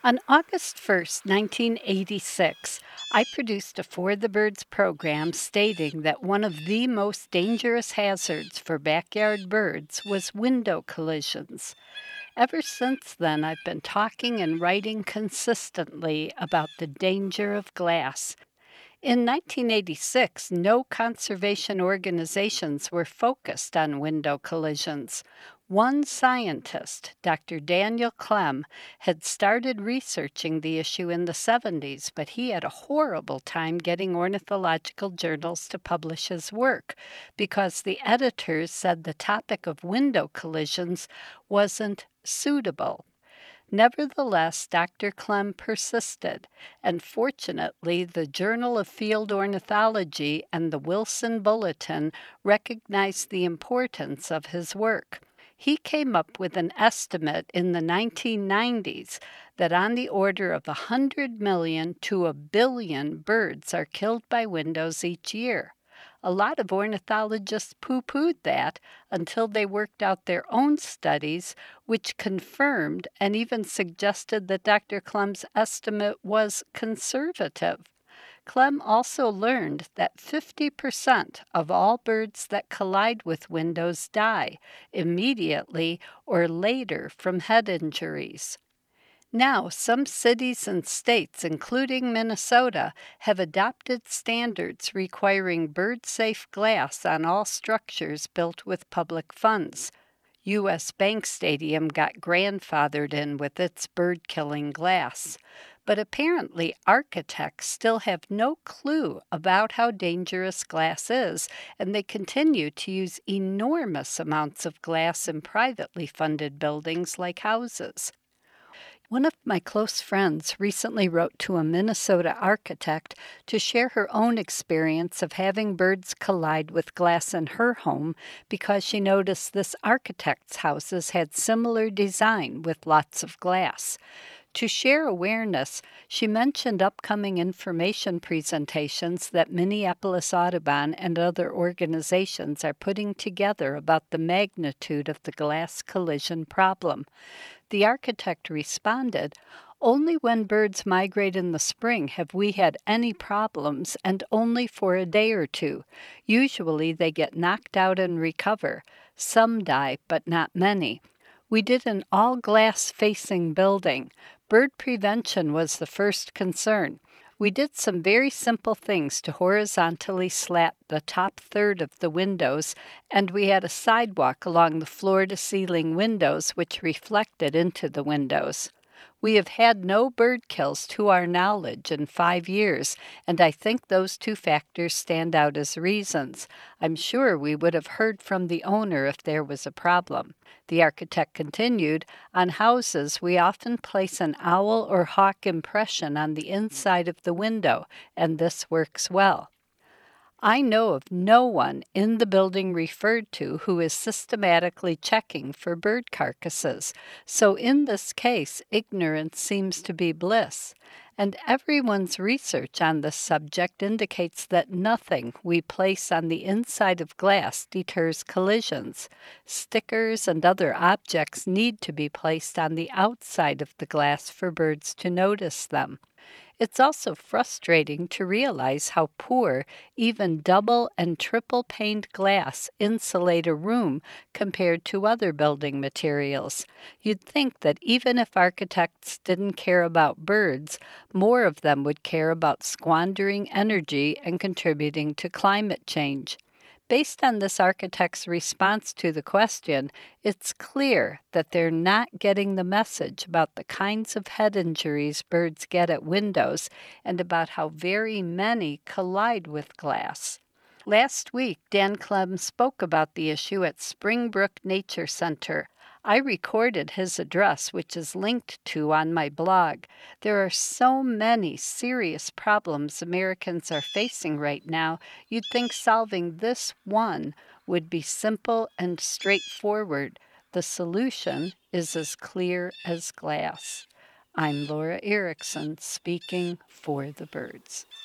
On August 1st, 1986, I produced a For the Birds program stating that one of the most dangerous hazards for backyard birds was window collisions. Ever since then, I've been talking and writing consistently about the danger of glass. In 1986, no conservation organizations were focused on window collisions. One scientist, Dr. Daniel Clem, had started researching the issue in the 70s, but he had a horrible time getting ornithological journals to publish his work because the editors said the topic of window collisions wasn't suitable. Nevertheless, Dr. Clem persisted, and fortunately, the Journal of Field Ornithology and the Wilson Bulletin recognized the importance of his work. He came up with an estimate in the 1990s that on the order of 100 million to a billion birds are killed by windows each year. A lot of ornithologists poo-pooed that until they worked out their own studies, which confirmed and even suggested that Dr. Clem's estimate was conservative. Clem also learned that 50% of all birds that collide with windows die immediately or later from head injuries. Now, some cities and states, including Minnesota, have adopted standards requiring bird-safe glass on all structures built with public funds. U.S. Bank Stadium got grandfathered in with its bird-killing glass. But apparently, architects still have no clue about how dangerous glass is, and they continue to use enormous amounts of glass in privately funded buildings like houses. One of my close friends recently wrote to a Minnesota architect to share her own experience of having birds collide with glass in her home because she noticed this architect's houses had similar design with lots of glass. To share awareness, she mentioned upcoming information presentations that Minneapolis Audubon and other organizations are putting together about the magnitude of the glass collision problem. The architect responded, "Only when birds migrate in the spring have we had any problems, and only for a day or two. Usually they get knocked out and recover. Some die, but not many. We did an all-glass facing building. Bird prevention was the first concern. We did some very simple things to horizontally slat the top third of the windows, and we had a sidewalk along the floor-to-ceiling windows which reflected into the windows. We have had no bird kills to our knowledge in 5 years, and I think those two factors stand out as reasons. I'm sure we would have heard from the owner if there was a problem." The architect continued, "On houses, we often place an owl or hawk impression on the inside of the window, and this works well. I know of no one in the building referred to who is systematically checking for bird carcasses, so in this case, ignorance seems to be bliss. And everyone's research on this subject indicates that nothing we place on the inside of glass deters collisions. Stickers and other objects need to be placed on the outside of the glass for birds to notice them. It's also frustrating to realize how poor even double and triple paned glass insulate a room compared to other building materials. You'd think that even if architects didn't care about birds, more of them would care about squandering energy and contributing to climate change. Based on this architect's response to the question, it's clear that they're not getting the message about the kinds of head injuries birds get at windows and about how very many collide with glass. Last week, Dan Clem spoke about the issue at Springbrook Nature Center. I recorded his address, which is linked to on my blog. There are so many serious problems Americans are facing right now, you'd think solving this one would be simple and straightforward. The solution is as clear as glass. I'm Laura Erickson, speaking for the birds.